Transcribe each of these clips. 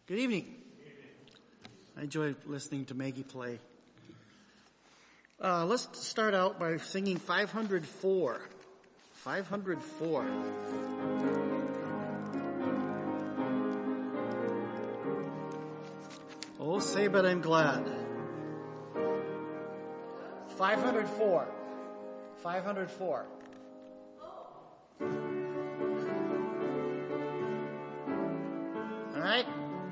Good evening. I enjoy listening to Maggie play. Let's start out by singing 504. 504. Oh, say but I'm glad. 504. 504. All right?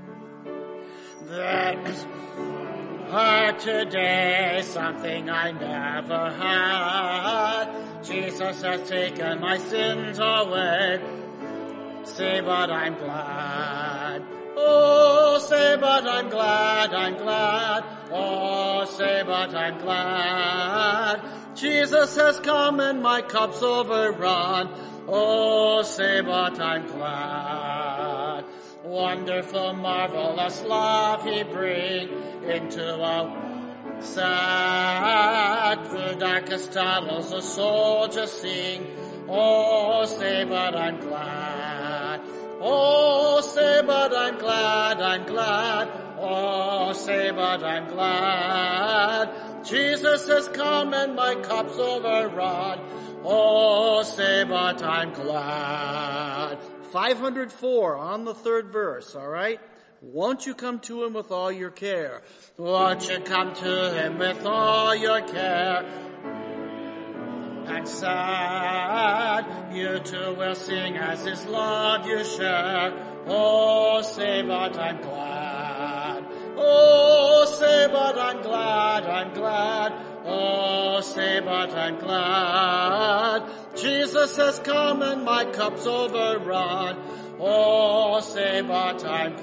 There's heard today something I never had. Jesus has taken my sins away. Say but I'm glad. Oh, say but I'm glad, I'm glad. Oh, say but I'm glad. Jesus has come and my cup's overrun. Oh, say but I'm glad. Wonderful, marvelous love he bring into a sad. Through darkest tunnels a soul just sing. Oh, say but I'm glad. Oh, say but I'm glad, I'm glad. Oh, say but I'm glad. Jesus has come and my cup's overrun. Oh, say but I'm glad. 504 on the third verse, all right? Won't you come to him with all your care? Won't you come to him with all your care? And sad, you too will sing as his love you share. Oh, say but I'm glad. Oh, say but I'm glad, I'm glad. Oh, say but I'm glad. Jesus has come and my cup's overrun. Oh, say but I'm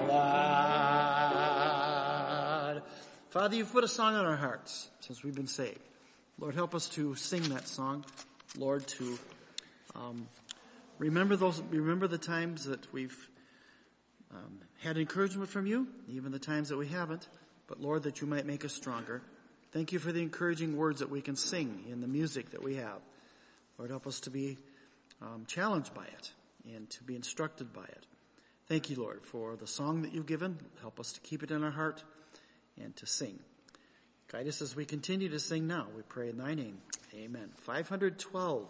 glad. Father, you've put a song on our hearts since we've been saved. Lord, help us to sing that song. Lord, to remember the times that we've had encouragement from you, even the times that we haven't. But Lord, that you might make us stronger. Thank you for the encouraging words that we can sing in the music that we have. Lord, help us to be challenged by it and to be instructed by it. Thank you, Lord, for the song that you've given. Help us to keep it in our heart and to sing. Guide us as we continue to sing now. We pray in thy name. Amen. 512.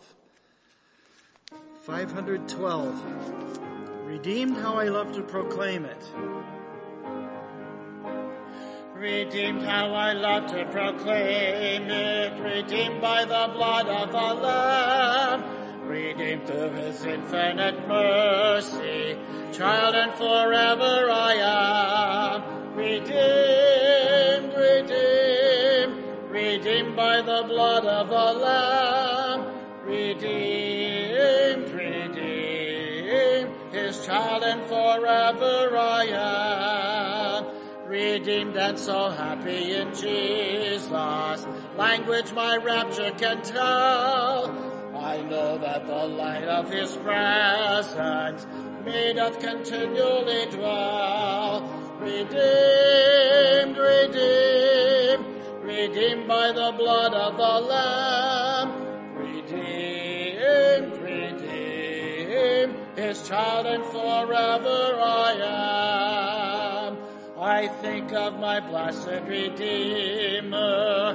512. Redeemed, how I love to proclaim it. Redeemed, how I love to proclaim it. Redeemed by the blood of the Lamb. Redeemed through his infinite mercy. Child, and forever I am. Redeemed, redeemed. Redeemed by the blood of the Lamb. Redeemed, redeemed. His child, and forever I am. Redeemed and so happy in Jesus, language my rapture can tell. I know that the light of his presence me doth continually dwell. Redeemed, redeemed, redeemed by the blood of the Lamb. Redeemed, redeemed, his child, and forever I am. I think of my blessed Redeemer.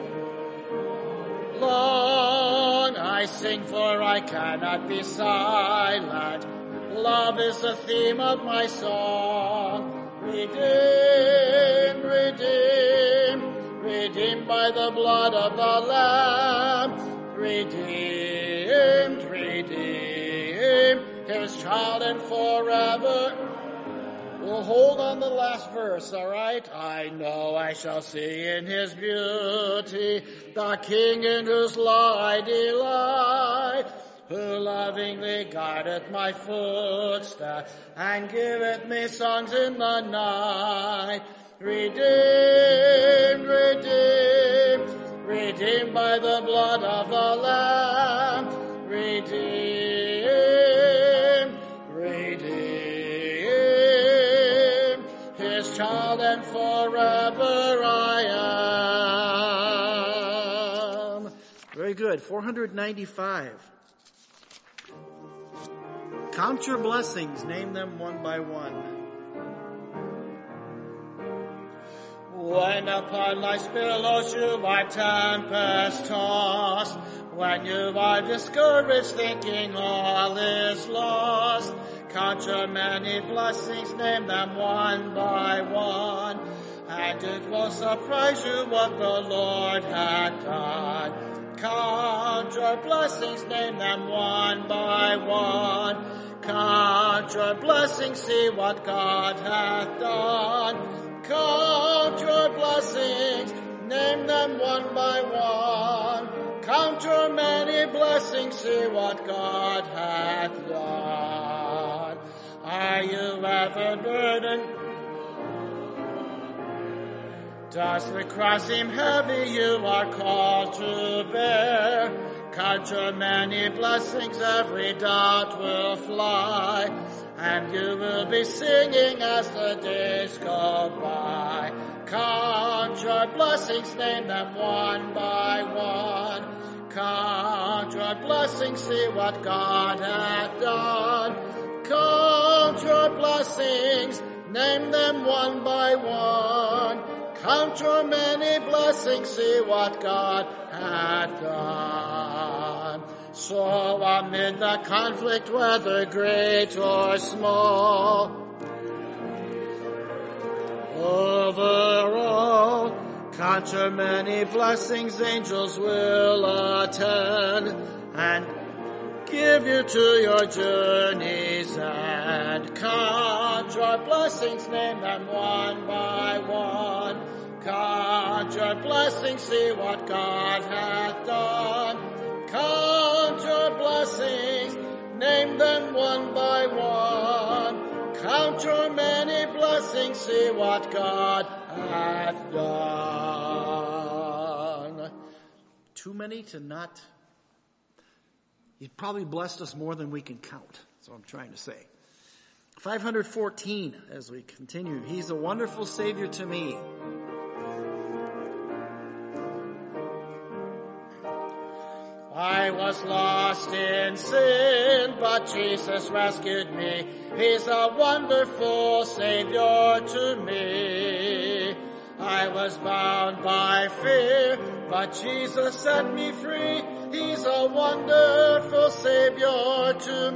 Long I sing, for I cannot be silent. Love is the theme of my song. Redeemed, redeemed, redeemed by the blood of the Lamb. Redeemed, redeemed, his child, and forever. We'll hold on the last verse, all right? I know I shall see in his beauty the King in whose law I delight, who lovingly guideth my footsteps and giveth me songs in the night. Redeemed, redeemed, redeemed by the blood of the Lamb. Redeemed, redeemed, his child, and forever I am. Very good. 495. Count your blessings, name them one by one. When upon life's billows you are tempest tossed, when you are discouraged thinking all is lost, count your many blessings, name them one by one, and it will surprise you what the Lord hath done. Count your blessings, name them one by one. Count your blessings, see what God hath done. Count your blessings, name them one by one. Count your many blessings, see what God hath done. Are you ever burdened? Does the cross seem heavy you are called to bear? Count your many blessings, every doubt will fly, and you will be singing as the days go by. Count your blessings, name them one by one. Count your blessings, see what God hath done. Count your blessings, name them one by one. Count your many blessings, see what God hath done. So amid the conflict, whether great or small, over all, count your many blessings, angels will attend, and give you to your journey's end. Count your blessings, name them one by one. Count your blessings, see what God hath done. Count your blessings, name them one by one. Count your many blessings, see what God hath done. Too many to not. He's probably blessed us more than we can count. That's what I'm trying to say. 514 as we continue. He's a wonderful Savior to me. I was lost in sin, but Jesus rescued me. He's a wonderful Savior to me. I was bound by fear, but Jesus set me free. He's a wonderful Savior to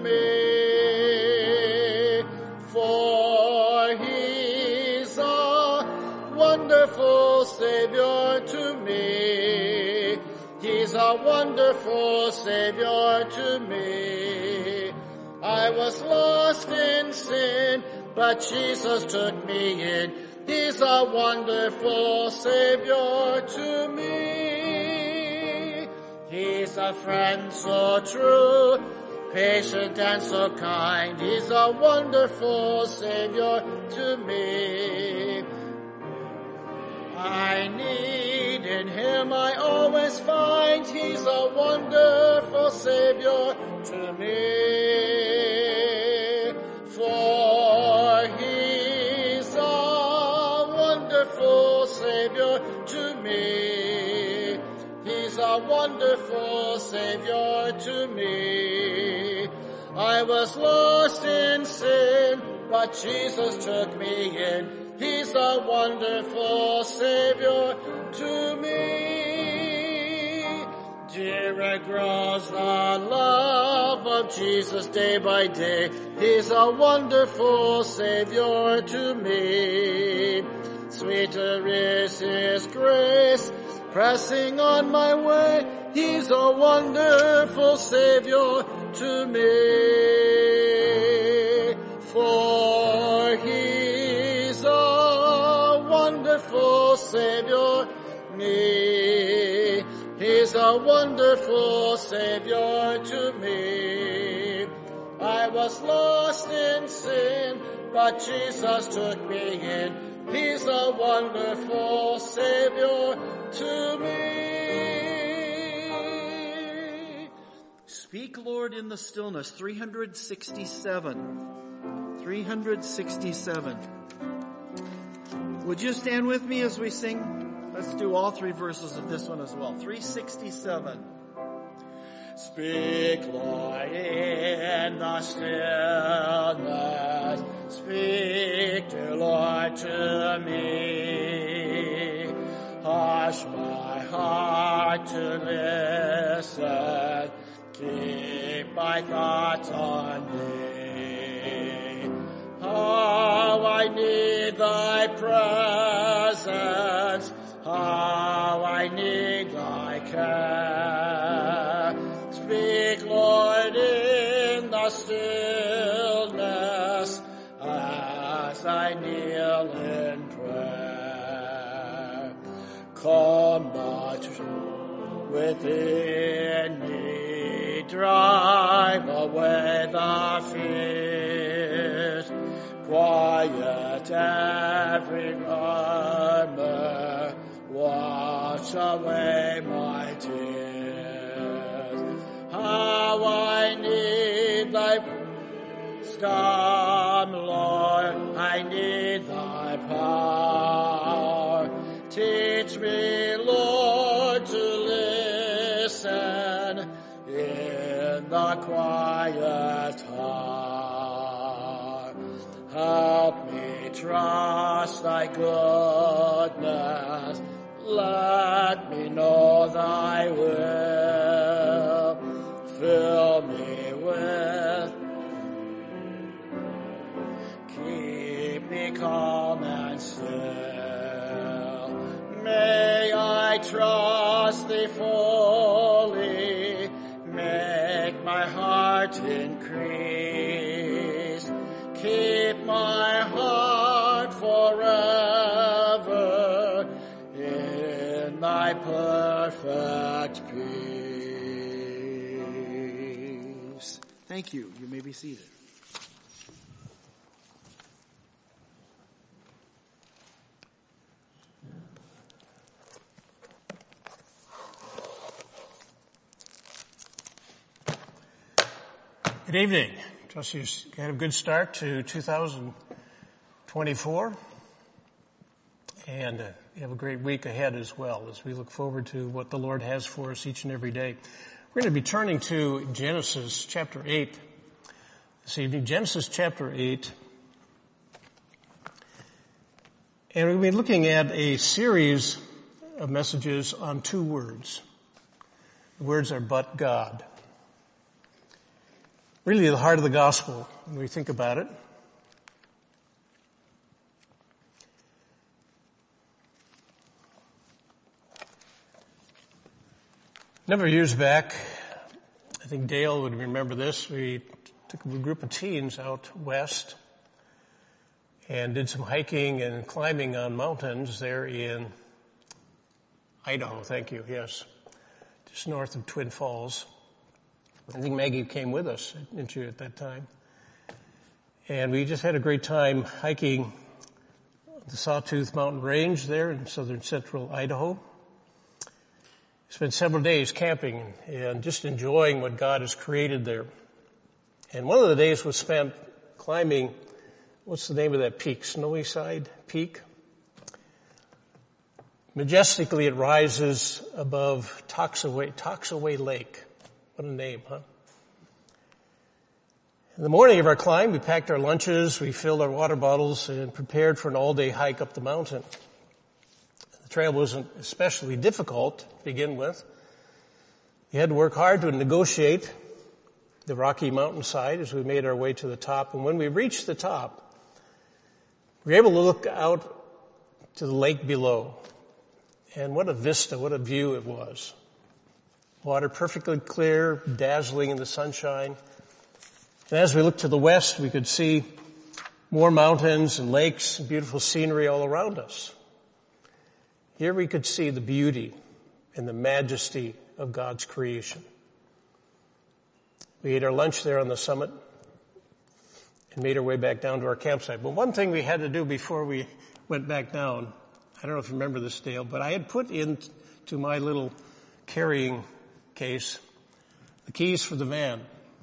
me. For He's a wonderful Savior to me. He's a wonderful Savior to me. I was lost in sin, but Jesus took me in. He's a wonderful Savior to me. He's a friend so true, patient and so kind. He's a wonderful Savior to me. I need in Him I always find. He's a wonderful Savior to me. For He's a wonderful Savior to me. He's a wonderful Savior to me. I was lost in sin, but Jesus took me in. He's a wonderful Savior to me. Dearer grows the love of Jesus day by day. He's a wonderful Savior to me. Sweeter is His grace, pressing on my way. He's a wonderful Savior to me. For He's a wonderful Savior to me. He's a wonderful Savior to me. I was lost in sin, but Jesus took me in. He's a wonderful Savior to me. Speak, Lord, in the stillness. 367. 367. Would you stand with me as we sing? Let's do all three verses of this one as well. 367. Speak, Lord, in the stillness. Speak, dear Lord, to me. heart to listen. Keep my thoughts on thee. How I need thy presence. How I need thy care. Speak, Lord, in the stillness as I kneel in prayer. Come not within me, drive away the fears, quiet every murmur, wash away my tears. How I need thy wisdom, Lord, I need thy power. Teach me, Lord, to listen in the quiet heart. Help me trust thy goodness. Let me know thy will. Fill me with, keep me calm and still. May I trust thee fully, make my heart increase. Keep my heart forever in thy perfect peace. Thank you. You may be seated. Good evening. Trust you had a good start to 2024, and you have a great week ahead as well as we look forward to what the Lord has for us each and every day. We're going to be turning to Genesis chapter 8 this evening. Genesis chapter 8. And we'll be looking at a series of messages on two words. The words are "but God." Really the heart of the gospel when we think about it. A number of years back, I think Dale would remember this, we took a group of teens out west and did some hiking and climbing on mountains there in Idaho, thank you, yes, just north of Twin Falls. I think Maggie came with us, didn't you, at that time? And we just had a great time hiking the Sawtooth Mountain Range there in southern central Idaho. Spent several days camping and just enjoying what God has created there. And one of the days was spent climbing, what's the name of that peak? Snowy Side Peak? Majestically it rises above Toxaway Lake. What a name, huh? In the morning of our climb, we packed our lunches, we filled our water bottles, and prepared for an all-day hike up the mountain. The trail wasn't especially difficult to begin with. We had to work hard to negotiate the rocky mountainside as we made our way to the top. And when we reached the top, we were able to look out to the lake below. And what a vista, what a view it was. Water perfectly clear, dazzling in the sunshine. And as we looked to the west, we could see more mountains and lakes and beautiful scenery all around us. Here we could see the beauty and the majesty of God's creation. We ate our lunch there on the summit and made our way back down to our campsite. But one thing we had to do before we went back down, I don't know if you remember this, Dale, but I had put into my little carrying case the keys for the van.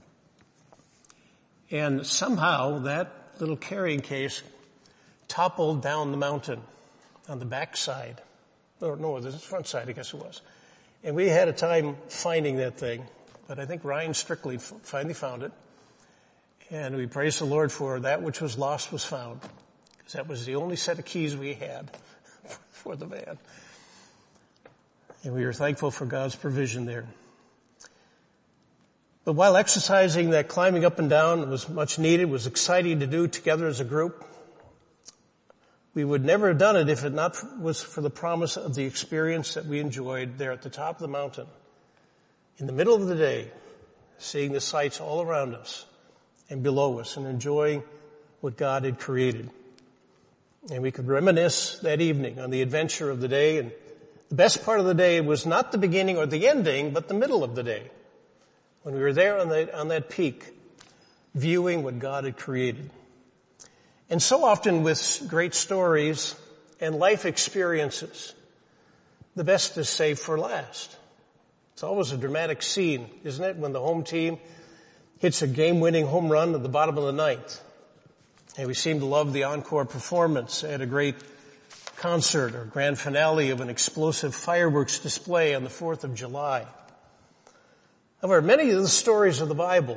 And somehow that little carrying case toppled down the mountain on the back side. No, the front side, I guess it was. And we had a time finding that thing, but I think Ryan Strictly finally found it. And we praise the Lord for that which was lost was found, because that was the only set of keys we had for the van. And we are thankful for God's provision there. But while exercising, that climbing up and down was much needed, was exciting to do together as a group, we would never have done it if it not was for the promise of the experience that we enjoyed there at the top of the mountain, in the middle of the day, seeing the sights all around us and below us and enjoying what God had created. And we could reminisce that evening on the adventure of the day. And the best part of the day was not the beginning or the ending, but the middle of the day, when we were there on that peak, viewing what God had created. And so often with great stories and life experiences, the best is saved for last. It's always a dramatic scene, isn't it, when the home team hits a game-winning home run at the bottom of the ninth. And we seem to love the encore performance at a great concert or grand finale of an explosive fireworks display on the 4th of July. However, many of the stories of the Bible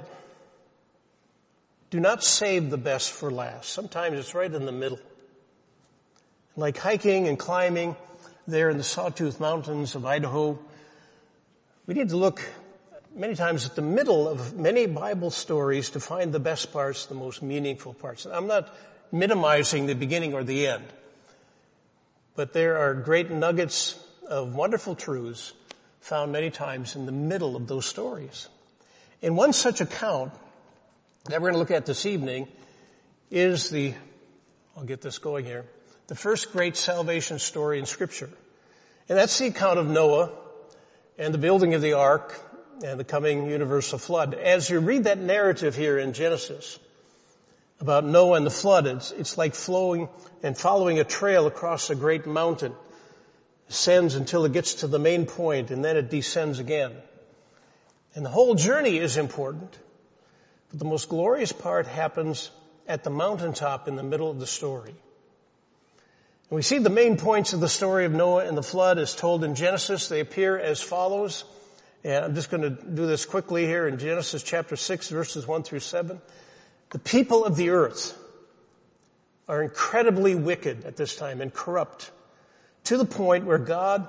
do not save the best for last. Sometimes it's right in the middle. Like hiking and climbing there in the Sawtooth Mountains of Idaho, we need to look many times at the middle of many Bible stories to find the best parts, the most meaningful parts. I'm not minimizing the beginning or the end, but there are great nuggets of wonderful truths found many times in the middle of those stories. And one such account that we're going to look at this evening is I'll get this going here, the first great salvation story in Scripture. And that's the account of Noah and the building of the ark and the coming universal flood. As you read that narrative here in Genesis about Noah and the flood, it's like flowing and following a trail across a great mountain. It ascends until it gets to the main point, and then it descends again. And the whole journey is important, but the most glorious part happens at the mountaintop in the middle of the story. And we see the main points of the story of Noah and the flood as told in Genesis. They appear as follows. And I'm just going to do this quickly here in Genesis chapter 6, verses 1 through 7. The people of the earth are incredibly wicked at this time and corrupt, to the point where God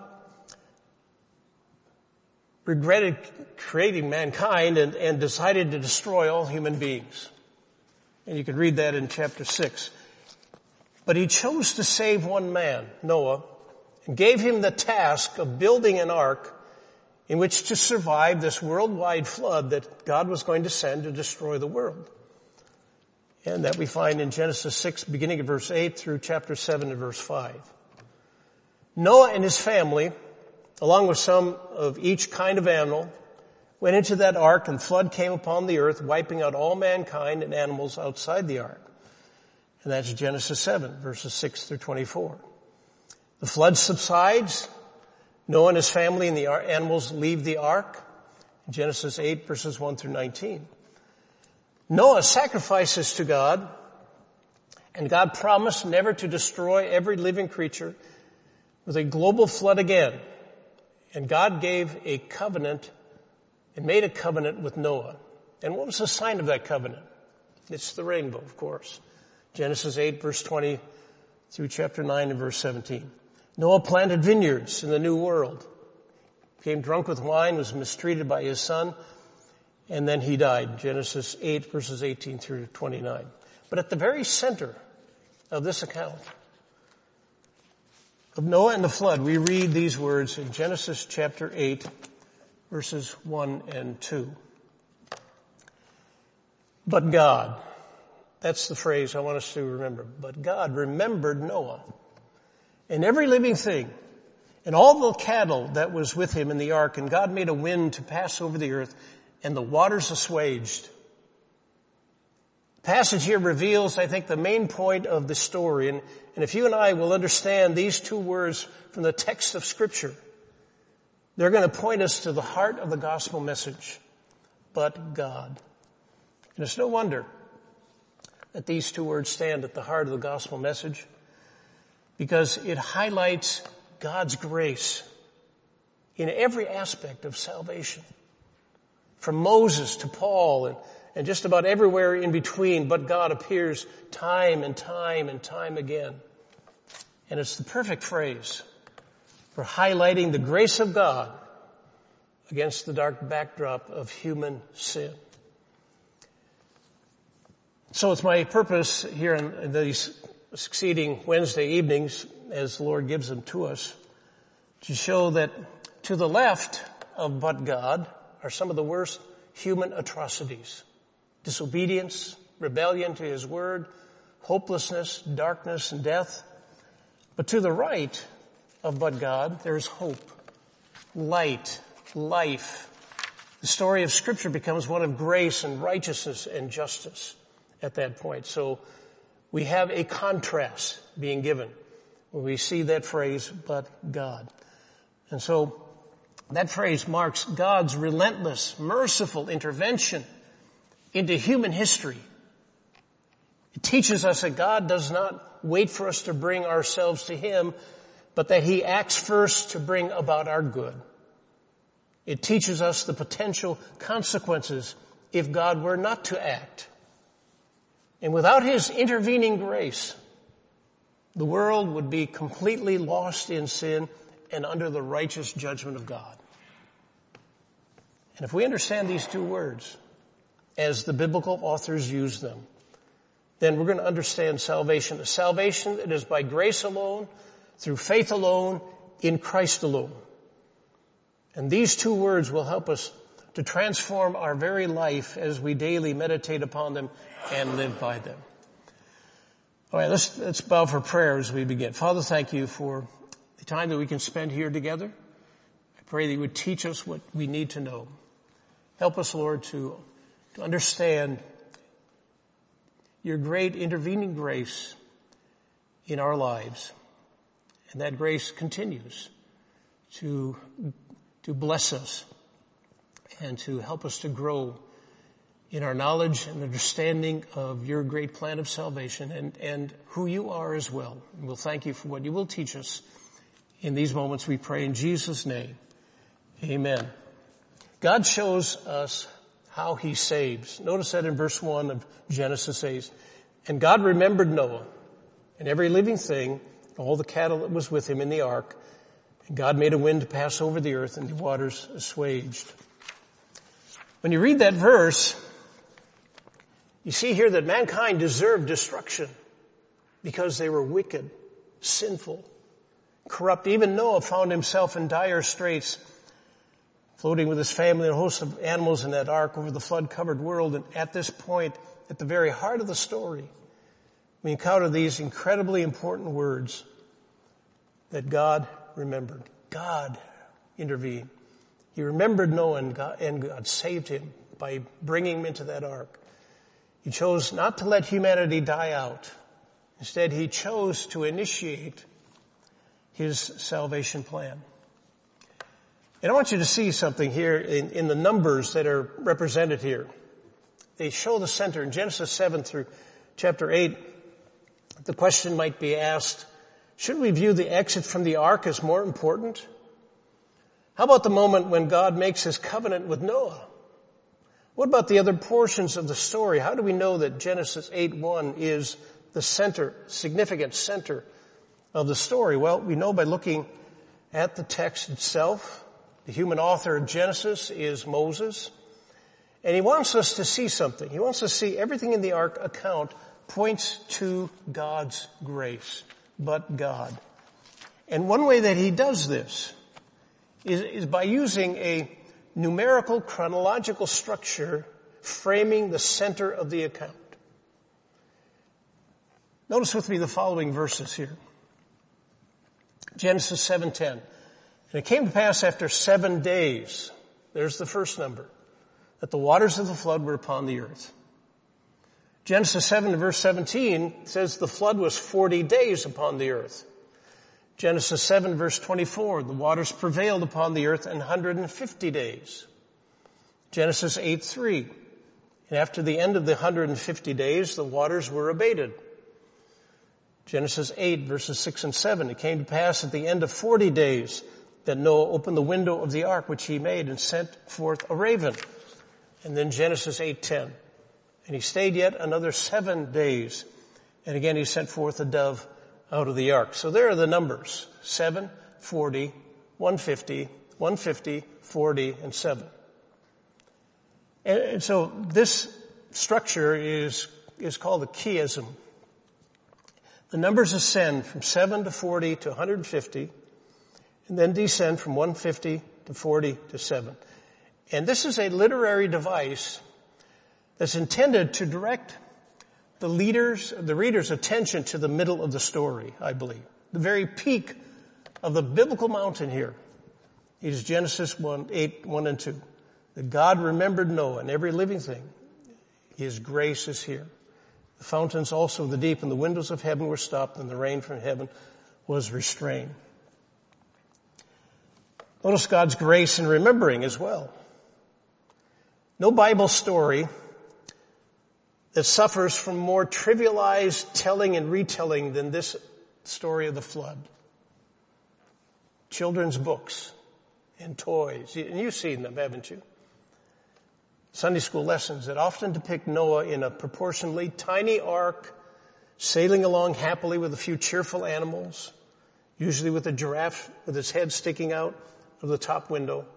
regretted creating mankind and decided to destroy all human beings. And you can read that in chapter 6. But he chose to save one man, Noah, and gave him the task of building an ark in which to survive this worldwide flood that God was going to send to destroy the world. And that we find in Genesis 6, beginning of verse 8 through chapter 7 and verse 5. Noah and his family, along with some of each kind of animal, went into that ark, and flood came upon the earth, wiping out all mankind and animals outside the ark. And that's Genesis 7, verses 6 through 24. The flood subsides. Noah and his family and the animals leave the ark. Genesis 8, verses 1 through 19. Noah sacrifices to God, and God promised never to destroy every living creature with a global flood again. And God gave a covenant and made a covenant with Noah. And what was the sign of that covenant? It's the rainbow, of course. Genesis 8, verse 20 through chapter 9 and verse 17. Noah planted vineyards in the new world, became drunk with wine, was mistreated by his son, and then he died. Genesis 8, verses 18 through 29. But at the very center of this account of Noah and the flood, we read these words in Genesis chapter 8, verses 1 and 2. But God, that's the phrase I want us to remember. But God remembered Noah and every living thing and all the cattle that was with him in the ark. And God made a wind to pass over the earth, and the waters assuaged. The passage here reveals, I think, the main point of the story. And if you and I will understand these two words from the text of Scripture, they're going to point us to the heart of the gospel message. But God. And it's no wonder that these two words stand at the heart of the gospel message, because it highlights God's grace in every aspect of salvation. From Moses to Paul and just about everywhere in between, but God appears time and time and time again. And it's the perfect phrase for highlighting the grace of God against the dark backdrop of human sin. So it's my purpose here in these succeeding Wednesday evenings, as the Lord gives them to us, to show that to the left of but God are some of the worst human atrocities: disobedience, rebellion to His word, hopelessness, darkness, and death. But to the right of but God, there is hope, light, life. The story of Scripture becomes one of grace and righteousness and justice at that point. So we have a contrast being given when we see that phrase, but God. And so that phrase marks God's relentless, merciful intervention into human history. It teaches us that God does not wait for us to bring ourselves to Him, but that He acts first to bring about our good. It teaches us the potential consequences if God were not to act. And without His intervening grace, the world would be completely lost in sin and under the righteous judgment of God. And if we understand these two words as the biblical authors use them, then we're going to understand salvation. A salvation that is by grace alone, through faith alone, in Christ alone. And these two words will help us to transform our very life as we daily meditate upon them and live by them. All right, let's bow for prayer as we begin. Father, thank You for the time that we can spend here together. I pray that You would teach us what we need to know. Help us, Lord, to understand Your great intervening grace in our lives. And that grace continues to bless us and to help us to grow in our knowledge and understanding of Your great plan of salvation and who You are as well. And we'll thank You for what You will teach us in these moments, we pray in Jesus' name. Amen. God shows us how He saves. Notice that in verse 1 of Genesis 8. And God remembered Noah and every living thing, all the cattle that was with him in the ark. And God made a wind to pass over the earth, and the waters assuaged. When you read that verse, you see here that mankind deserved destruction because they were wicked, sinful, corrupt. Even Noah found himself in dire straits, floating with his family and a host of animals in that ark over the flood-covered world. And at this point, at the very heart of the story, we encounter these incredibly important words that God remembered. God intervened. He remembered Noah, and God saved him by bringing him into that ark. He chose not to let humanity die out. Instead, He chose to initiate His salvation plan. And I want you to see something here in the numbers that are represented here. They show the center. In Genesis 7 through chapter 8, the question might be asked, should we view the exit from the ark as more important? How about the moment when God makes His covenant with Noah? What about the other portions of the story? How do we know that Genesis 8:1 is the center, significant center of the story? Well, we know by looking at the text itself. The human author of Genesis is Moses. And he wants us to see something. He wants us to see everything in the ark account points to God's grace, but God. And one way that he does this is by using a numerical chronological structure framing the center of the account. Notice with me the following verses here. Genesis 7:10. And it came to pass after 7 days, there's the first number, that the waters of the flood were upon the earth. Genesis 7 verse 17 says the flood was 40 days upon the earth. Genesis 7 verse 24, the waters prevailed upon the earth 150 days. Genesis 8:3, and after the end of the 150 days, the waters were abated. Genesis 8 verses 6 and 7, it came to pass at the end of 40 days that Noah opened the window of the ark which he made and sent forth a raven. And then Genesis 8:10, and he stayed yet another 7 days, and again he sent forth a dove out of the ark. So there are the numbers, 7, 40, 150, 150, 40, and 7. And so this structure is called a chiasm. The numbers ascend from 7 to 40 to 150, and then descend from 150 to 40 to 7. And this is a literary device that's intended to direct the reader's attention to the middle of the story, I believe. The very peak of the biblical mountain here is Genesis 1, 1 and 2. That God remembered Noah and every living thing. His grace is here. The fountains also of the deep and the windows of heaven were stopped, and the rain from heaven was restrained. Notice God's grace in remembering as well. No Bible story that suffers from more trivialized telling and retelling than this story of the flood. Children's books and toys, and you've seen them, haven't you? Sunday school lessons that often depict Noah in a proportionally tiny ark, sailing along happily with a few cheerful animals, usually with a giraffe with its head sticking out of the top window.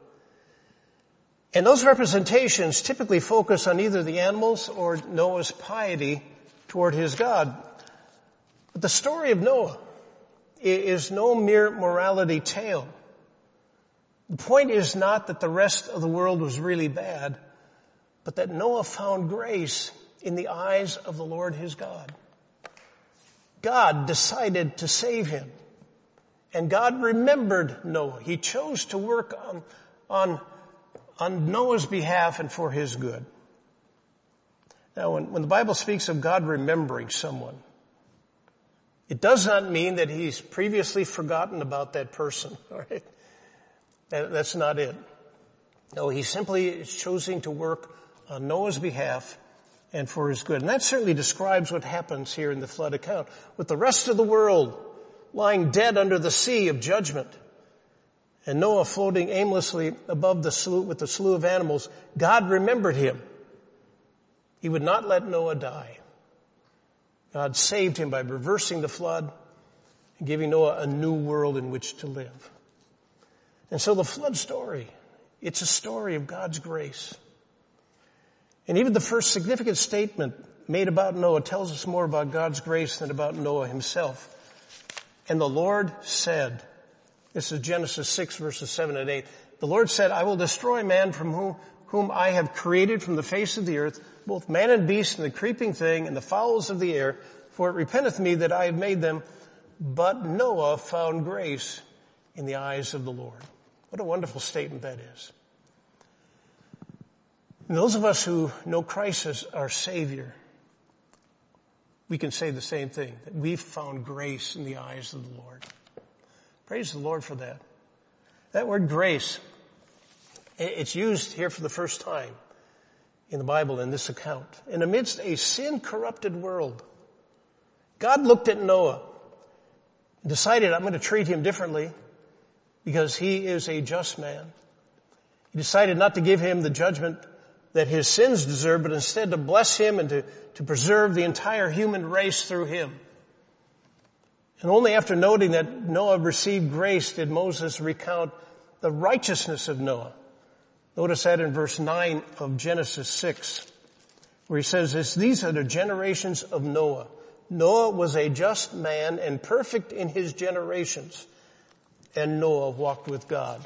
And those representations typically focus on either the animals or Noah's piety toward his God. But the story of Noah is no mere morality tale. The point is not that the rest of the world was really bad, but that Noah found grace in the eyes of the Lord his God. God decided to save him. And God remembered Noah. He chose to work on Noah's behalf and for his good. Now, when the Bible speaks of God remembering someone, it does not mean that he's previously forgotten about that person, all right? That's not it. No, he simply is choosing to work on Noah's behalf and for his good. And that certainly describes what happens here in the flood account. With the rest of the world lying dead under the sea of judgment, and Noah floating aimlessly above the slough with the slew of animals, God remembered him. He would not let Noah die. God saved him by reversing the flood and giving Noah a new world in which to live. And so the flood story, it's a story of God's grace. And even the first significant statement made about Noah tells us more about God's grace than about Noah himself. And the Lord said, this is Genesis 6 verses 7 and 8. The Lord said, I will destroy man from whom I have created from the face of the earth, both man and beast and the creeping thing and the fowls of the air, for it repenteth me that I have made them. But Noah found grace in the eyes of the Lord. What a wonderful statement that is. And those of us who know Christ as our Savior, we can say the same thing, that we've found grace in the eyes of the Lord. Praise the Lord for that. That word grace, it's used here for the first time in the Bible in this account. And amidst a sin-corrupted world, God looked at Noah and decided, I'm going to treat him differently because he is a just man. He decided not to give him the judgment that his sins deserve, but instead to bless him and to preserve the entire human race through him. And only after noting that Noah received grace did Moses recount the righteousness of Noah. Notice that in verse 9 of Genesis 6, where he says this, these are the generations of Noah. Noah was a just man and perfect in his generations, and Noah walked with God.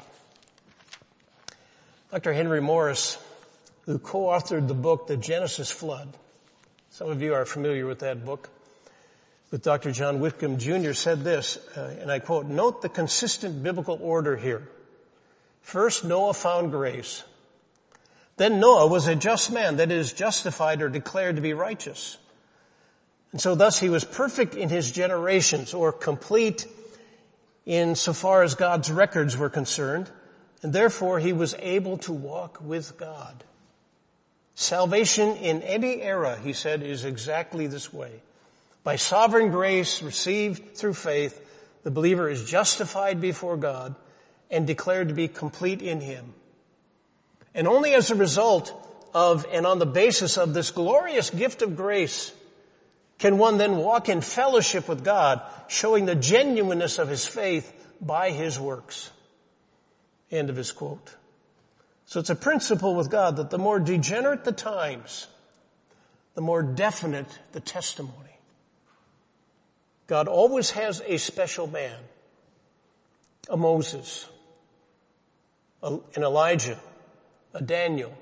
Dr. Henry Morris, who co-authored the book, The Genesis Flood. Some of you are familiar with that book. With Dr. John Whitcomb Jr. said this, and I quote, note the consistent biblical order here. First, Noah found grace. Then Noah was a just man, that is, justified or declared to be righteous. And so thus he was perfect in his generations, or complete insofar as God's records were concerned, and therefore he was able to walk with God. Salvation in any era, he said, is exactly this way. By sovereign grace received through faith, the believer is justified before God and declared to be complete in him. And only as a result of and on the basis of this glorious gift of grace can one then walk in fellowship with God, showing the genuineness of his faith by his works. End of his quote. So it's a principle with God that the more degenerate the times, the more definite the testimony. God always has a special man, a Moses, an Elijah, a Daniel.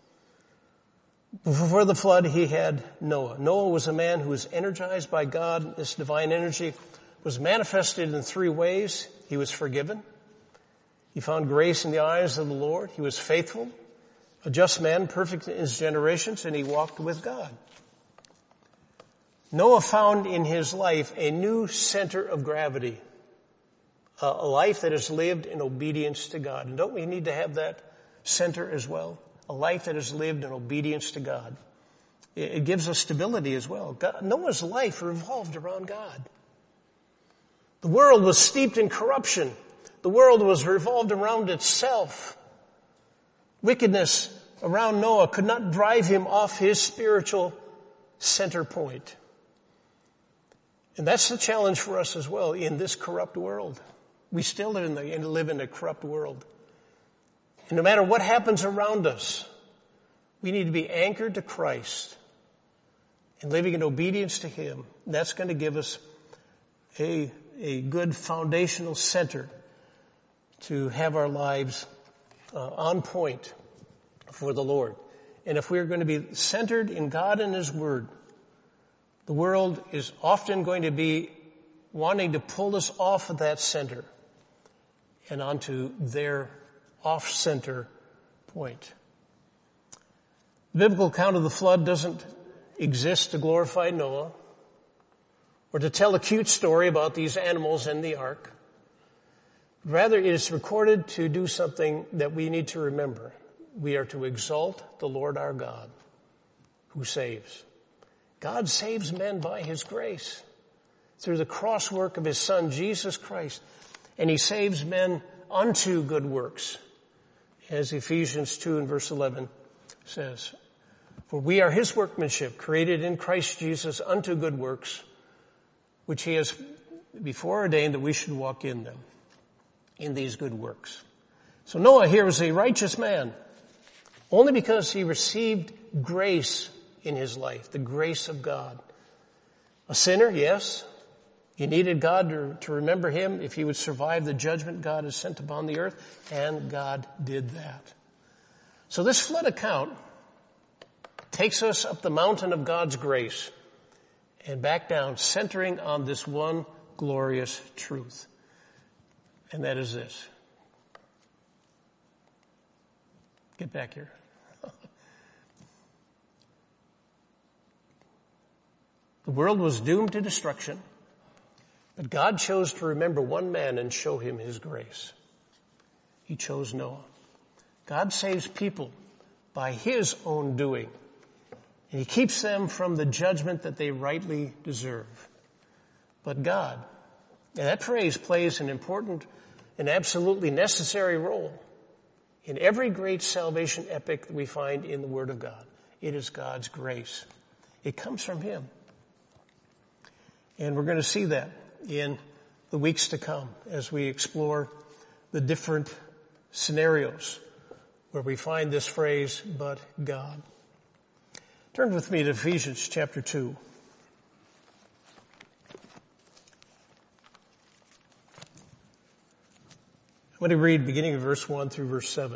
Before the flood, he had Noah. Noah was a man who was energized by God. This divine energy was manifested in three ways. He was forgiven. He found grace in the eyes of the Lord. He was faithful, a just man, perfect in his generations, and he walked with God. Noah found in his life a new center of gravity, a life that is lived in obedience to God. And don't we need to have that center as well? A life that is lived in obedience to God. It gives us stability as well. Noah's life revolved around God. The world was steeped in corruption. The world was revolved around itself. Wickedness around Noah could not drive him off his spiritual center point. And that's the challenge for us as well in this corrupt world. We still live in a corrupt world. And no matter what happens around us, we need to be anchored to Christ and living in obedience to Him. And that's going to give us a good foundational center to have our lives on point for the Lord. And if we're going to be centered in God and His Word, the world is often going to be wanting to pull us off of that center and onto their off-center point. The biblical account of the flood doesn't exist to glorify Noah or to tell a cute story about these animals and the ark. Rather, it is recorded to do something that we need to remember. We are to exalt the Lord our God, who saves. God saves men by His grace through the cross work of His Son, Jesus Christ. And He saves men unto good works, as Ephesians 2 and verse 11 says. For we are His workmanship, created in Christ Jesus unto good works, which He has before ordained that we should walk in them, in these good works. So Noah here was a righteous man, only because he received grace in his life, the grace of God. A sinner, yes. He needed God to remember him if he would survive the judgment God has sent upon the earth, and God did that. So this flood account takes us up the mountain of God's grace and back down, centering on this one glorious truth. And that is this. Get back here. The world was doomed to destruction, but God chose to remember one man and show him His grace. He chose Noah. God saves people by His own doing, and He keeps them from the judgment that they rightly deserve. But God, and that phrase plays an important and absolutely necessary role in every great salvation epic that we find in the Word of God. It is God's grace. It comes from Him. And we're going to see that in the weeks to come as we explore the different scenarios where we find this phrase, but God. Turn with me to Ephesians chapter 2. I'm going to read beginning of verse 1 through verse 7.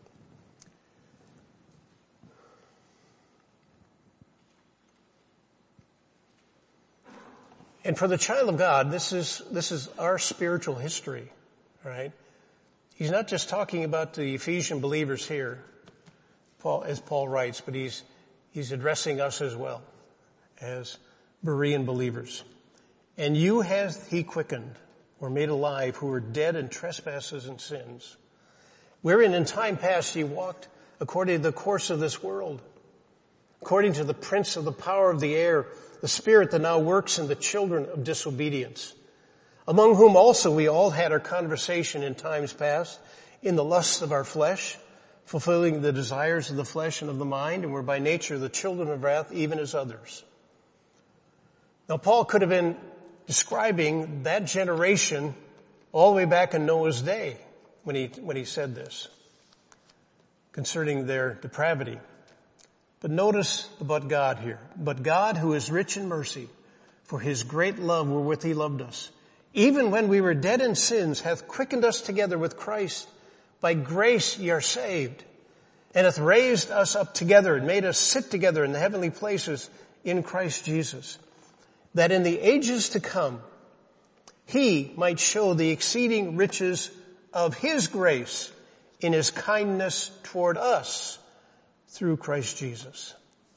And for the child of God, this is our spiritual history, right? He's not just talking about the Ephesian believers here, as Paul writes, but he's addressing us as well as Berean believers. And you hath He quickened, or made alive, who were dead in trespasses and sins, wherein in time past ye walked according to the course of this world, according to the prince of the power of the air, the spirit that now works in the children of disobedience, among whom also we all had our conversation in times past, in the lusts of our flesh, fulfilling the desires of the flesh and of the mind, and were by nature the children of wrath, even as others. Now Paul could have been describing that generation all the way back in Noah's day, when he said this concerning their depravity. But notice about God here. But God, who is rich in mercy, for his great love wherewith he loved us, even when we were dead in sins, hath quickened us together with Christ. By grace ye are saved, and hath raised us up together and made us sit together in the heavenly places in Christ Jesus, that in the ages to come he might show the exceeding riches of his grace in his kindness toward us through Christ Jesus.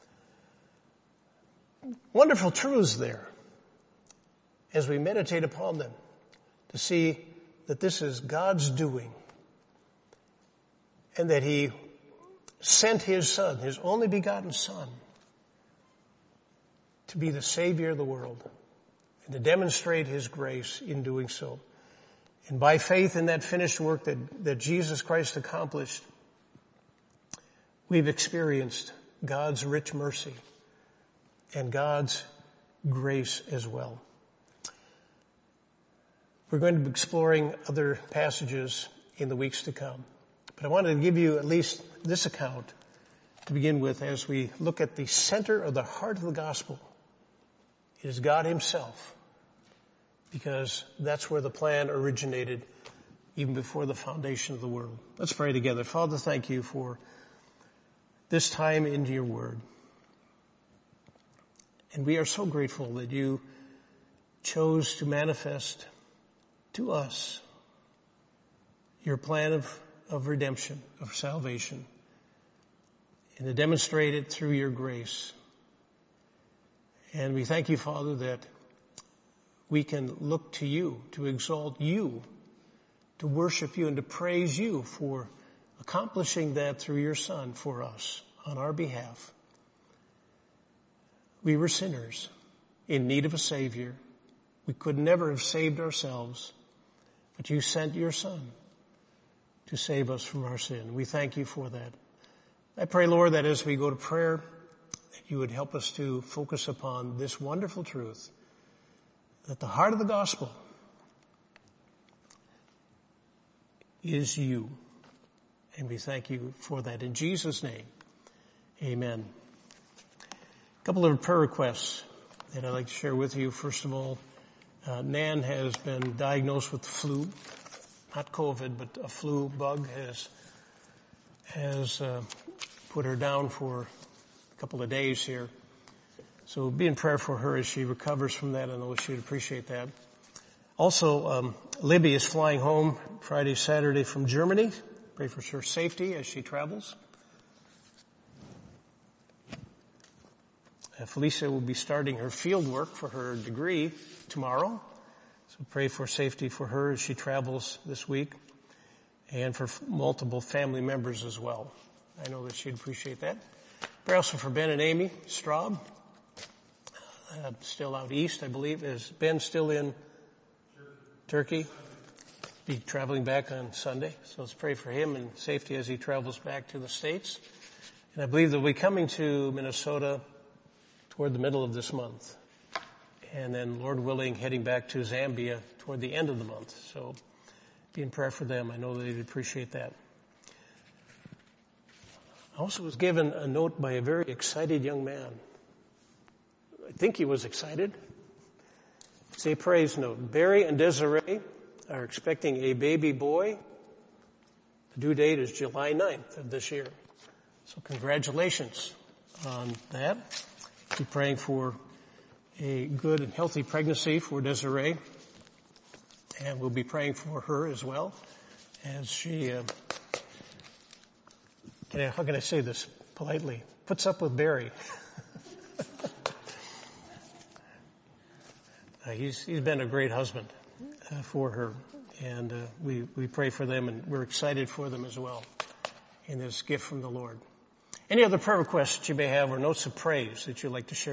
Wonderful truths there as we meditate upon them, to see that this is God's doing and that he sent his Son, his only begotten Son, to be the Savior of the world and to demonstrate his grace in doing so. And by faith in that finished work that Jesus Christ accomplished, we've experienced God's rich mercy and God's grace as well. We're going to be exploring other passages in the weeks to come. But I wanted to give you at least this account to begin with as we look at the center of the heart of the gospel. It is God himself, because that's where the plan originated even before the foundation of the world. Let's pray together. Father, thank you for this time into your word. And we are so grateful that you chose to manifest to us your plan of redemption, of salvation, and to demonstrate it through your grace. And we thank you, Father, that we can look to you, to exalt you, to worship you, and to praise you for accomplishing that through your Son for us on our behalf. We were sinners in need of a Savior. We could never have saved ourselves, but you sent your Son to save us from our sin. We thank you for that. I pray, Lord, that as we go to prayer, that you would help us to focus upon this wonderful truth, that the heart of the gospel is you. And we thank you for that. In Jesus' name, amen. A couple of prayer requests that I'd like to share with you. First of all, Nan has been diagnosed with the flu. Not COVID, but a flu bug has put her down for a couple of days here. So be in prayer for her as she recovers from that. I know she'd appreciate that. Also, Libby is flying home Friday, Saturday from Germany. Pray for her safety as she travels. Felicia will be starting her field work for her degree tomorrow. So pray for safety for her as she travels this week, and for multiple family members as well. I know that she'd appreciate that. Pray also for Ben and Amy Straub, still out east, I believe. Is Ben still in Turkey? Be traveling back on Sunday. So let's pray for him and safety as he travels back to the States. And I believe they'll be coming to Minnesota toward the middle of this month. And then, Lord willing, heading back to Zambia toward the end of the month. So be in prayer for them. I know they'd appreciate that. I also was given a note by a very excited young man. I think he was excited. It's a praise note. Barry and Desiree are expecting a baby boy. The due date is July 9th of this year. So congratulations on that. Be praying for a good and healthy pregnancy for Desiree. And we'll be praying for her as well as she, how can I say this politely? Puts up with Barry. He's been a great husband for her, and we pray for them, and we're excited for them as well in this gift from the Lord. Any other prayer requests that you may have or notes of praise that you'd like to share?